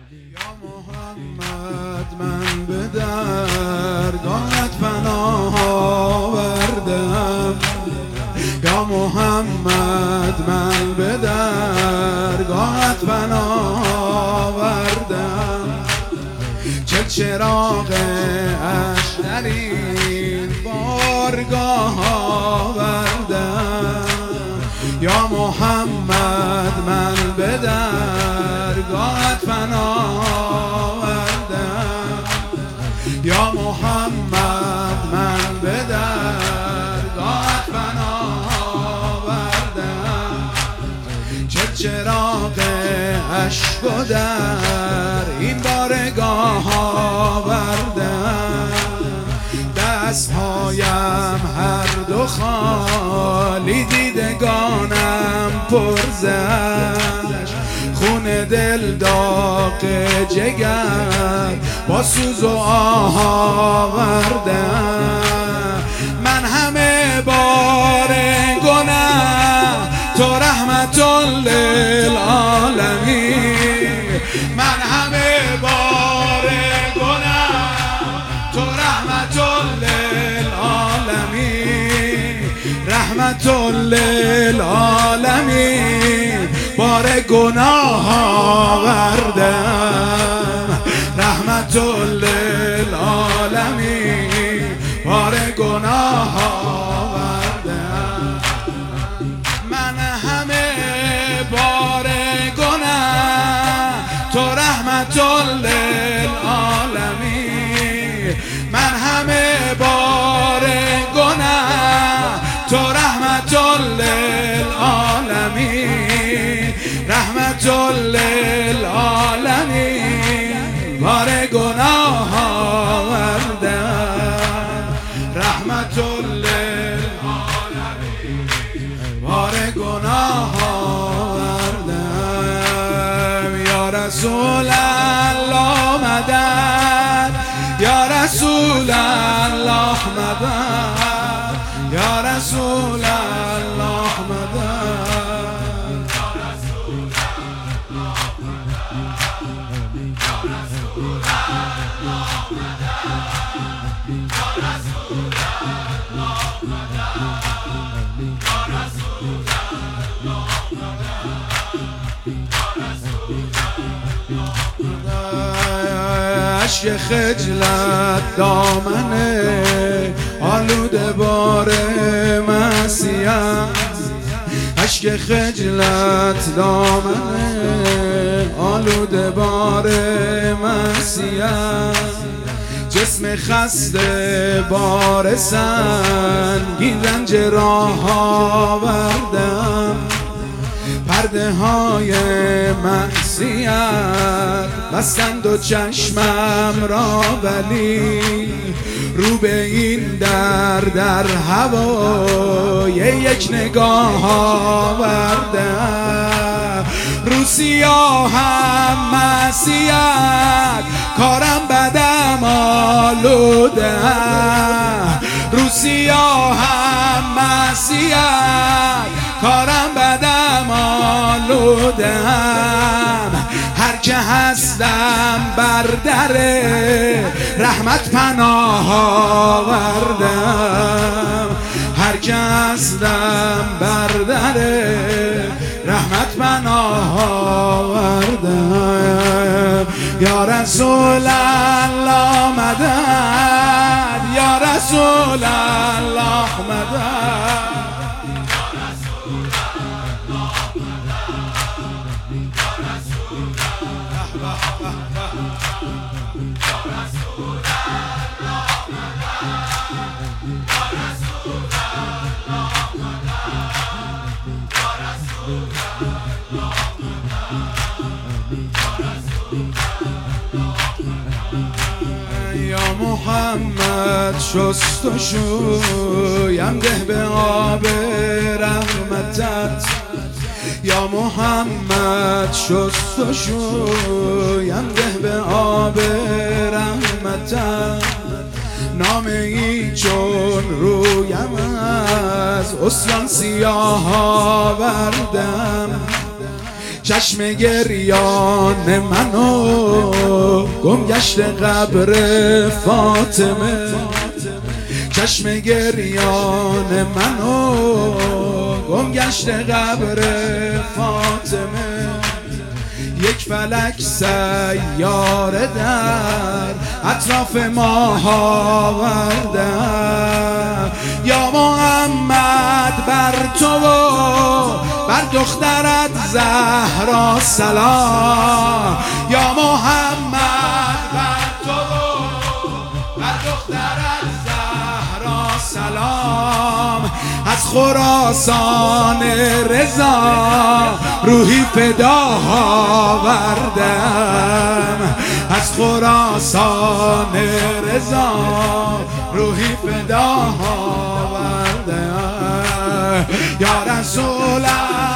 یا محمد من به درگاهت پناه آوردم، یا محمد من به درگاهت پناه آوردم، چه چراغ عشق در این بارگاه آوردم، یا محمد من به درگاهت پناه آوردم، یا محمد من به درگاهت پناه آوردم، چه چراغ عشق و در این بارگاه آوردم، دستهایم هر دو خالی دیدگانم پر زد، خون دل داغ جگر با سوز و آه آوردم، من همه بار گناه تو رحمت للعالمین، من همه بار گناه تو رحمت للعالمین، رحمت للعالمین، بار گناه آوردم، رحمت للعالمین، بار گناه آوردم، من همه بار گناه تو رحمت للعالمین، من همه بار گناه تو رحمت للعالمین، رحمت للعالمین، بار گناه آوردم، رحمت للعالمین، بار گناه آوردم، یا رسول الله مدد، یا رسول الله مدد، یا رسول الله مدد، اشک خجلت دامنه آلوده بار معصیت، اشک خجلت دامنه آلوده بار معصیت، جسم خسته بار سنگین رنج راه آوردم، پرده های معصیت بستند و چشمم را، ولی رو به این در هوای یک نگاه آوردم، رو سیاهم معصیت کارم بدم آلوده، رو سیاهم معصیت کارم بدم آلودم، هر که هستم بر در رحمت پناه آوردم، هر که هستم بر در رحمت پناه آوردم، یا رسول الله مدد، یا رسول الله مدد، یا محمد شست و شویم ده به آب رحمتت، یا محمد شست و شویم ده به آب رحمتت، نامه ای چون رویم از عصیان سیاه آوردم، چشم گریان منو گم گشت قبر فاطمه، چشم گریان منو گم گشت قبر فاطمه. یک فلک سیاره در اطراف ماه آورده، یا محمد بر تو و بر دخترت زهرا سلام، یا محمد بر تو و بر دخترت زهرا سلام. از خراسان رضا روحی فدا آوردم، از خراسان رضا روحی فدا آوردم. یا رسول الله